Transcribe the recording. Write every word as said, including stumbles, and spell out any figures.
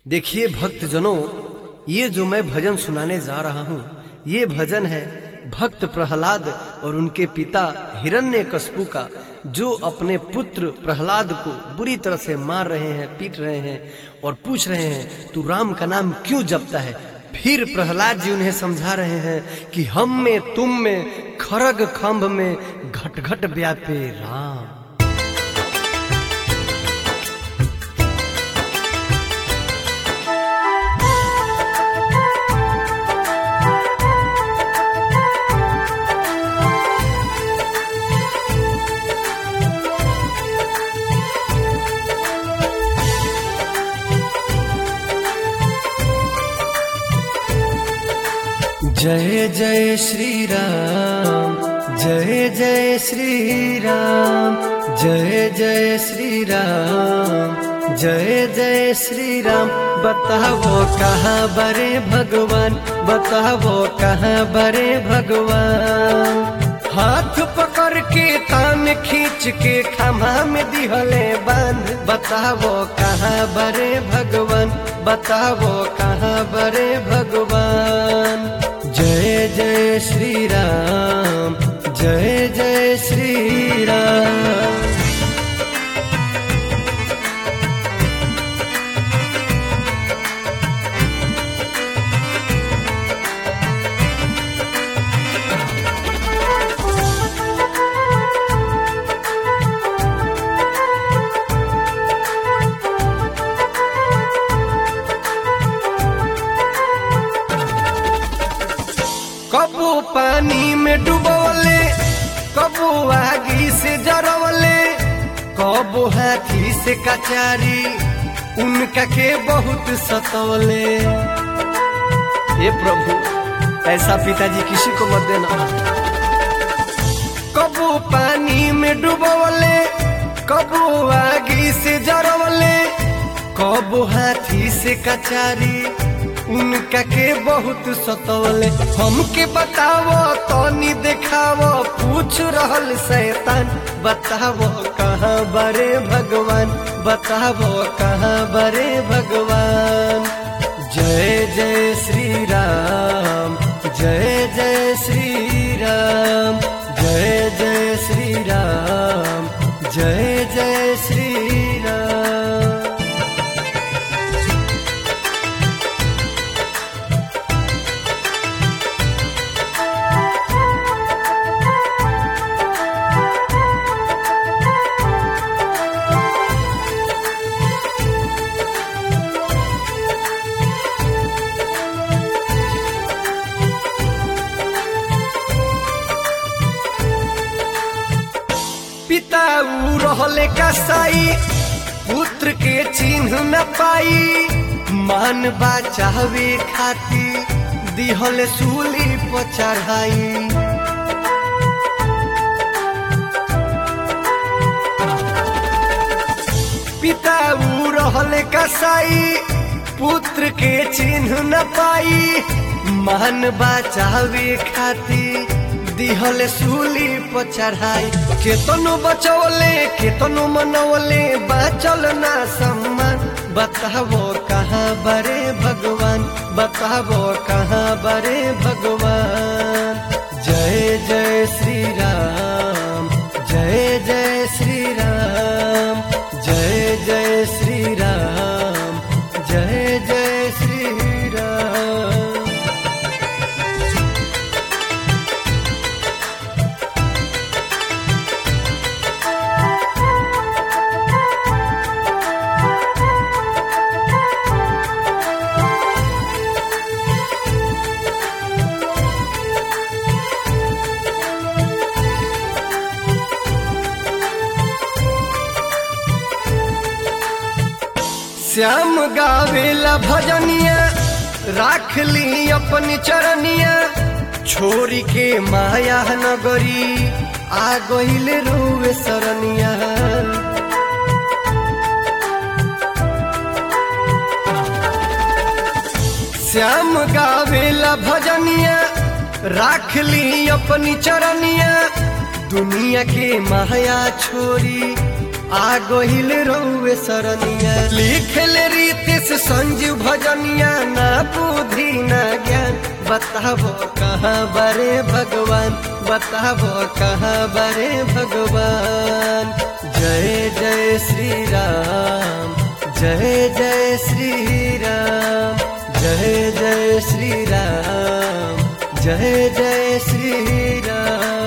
देखिए भक्तजनों, ये जो मैं भजन सुनाने जा रहा हूँ, ये भजन है भक्त प्रहलाद और उनके पिता हिरण्यकश्यप का, जो अपने पुत्र प्रहलाद को बुरी तरह से मार रहे हैं, पीट रहे हैं और पूछ रहे हैं तू राम का नाम क्यों जपता है। फिर प्रहलाद जी उन्हें समझा रहे हैं कि हम में, तुम में, खरग खंभ में घट घट व्यापे राम। जय जय श्री राम, जय जय श्री राम, जय जय श्री राम, जय जय श्री राम। बताओ कहाँ बरे भगवान, बताओ कहाँ बरे भगवान। हाथ पकड़ के तान खींच के खम्हा में दिहले बांध। बताओ कहाँ बरे भगवान, बताओ कहाँ बरे भगवान। जय जय श्री राम, जय जय श्री राम। कबू पानी में डुबोले, कबू आगी से जरवले, कबू हाथी से कचारी उनका के बहुत सतवले। ये प्रभु, ऐसा पिताजी किसी को मत देना। कबू पानी में डुबोले, कबू आगी से जरवले, कबू हाथी से कचारी उनका के बहुत सतवले। हमके बतावो तनी देखावो, पूछ रहल शैतान। बतावो कहाँ बरे भगवान, बतावो कहाँ बरे भगवान। जय जय श्री राम, जय जय श्री राम, जय जय श्री राम, जय जय श्री राम। पिता ऊ रहले कसाई, पुत्र के चिन्ह न पाई। मान बचावे खाती दिहल सूली पर चढ़ाई। पिता ऊ रहले कसाई, पुत्र के चिन्ह न पाई। मान बचावे खाती दिहल सूली पर चढ़ाई। केतनो बचौले, केतनो मनौले, बाचल ना सम्मान। बतावो कहाँ बरे भगवान, बतावो कहाँ बरे भगवान। जय जय श्री राम, जय जय श्री राम, जय जय श्री राम, जय जय श्री राम। श्याम गावेला भजनिया, राख ली अपनी चरनिया। छोरी के माया नगरी, आ गईल रोवे सरनिया। श्याम गावेला भजनिया, राख ली अपनी चरनिया। दुनिया के माया छोरी, आ गहिल रउवे सरनिया। लिखल रीतिस संजीव भजनिया ना बुद्धि ना ज्ञान, बताबो कहाँ बरे भगवान, बताबो कहाँ बरे भगवान। जय जय श्री राम, जय जय श्री राम, जय जय श्री राम, जय जय श्री राम।